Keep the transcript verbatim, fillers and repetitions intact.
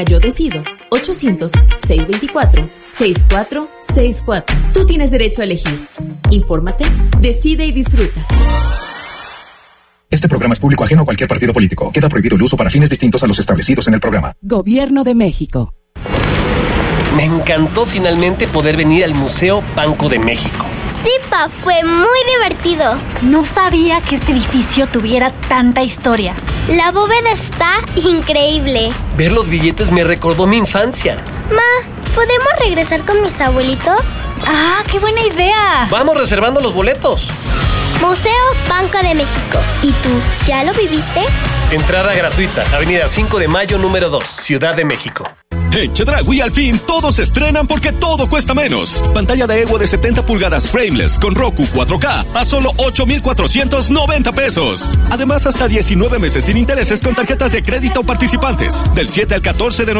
Yo decido. ochocientos, seiscientos veinticuatro, sesenta y cuatro sesenta y cuatro. Tú tienes derecho a elegir. Infórmate, decide y disfruta. Este programa es público ajeno a cualquier partido político. Queda prohibido el uso para fines distintos a los establecidos en el programa. Gobierno de México. Me encantó finalmente poder venir al Museo Banco de México. Sí, pa, fue muy divertido. No sabía que este edificio tuviera tanta historia. La bóveda está increíble. Ver los billetes me recordó mi infancia. Ma, ¿podemos regresar con mis abuelitos? ¡Ah, qué buena idea! Vamos reservando los boletos. Museo Banco de México. ¿Y tú, ya lo viviste? Entrada gratuita, Avenida cinco de Mayo, número dos, Ciudad de México. En Chedraui al fin todos se estrenan porque todo cuesta menos. Pantalla de Evo de setenta pulgadas frameless con Roku cuatro K a solo ocho mil cuatrocientos noventa pesos. Además hasta diecinueve meses sin intereses con tarjetas de crédito participantes del siete al catorce de noviembre.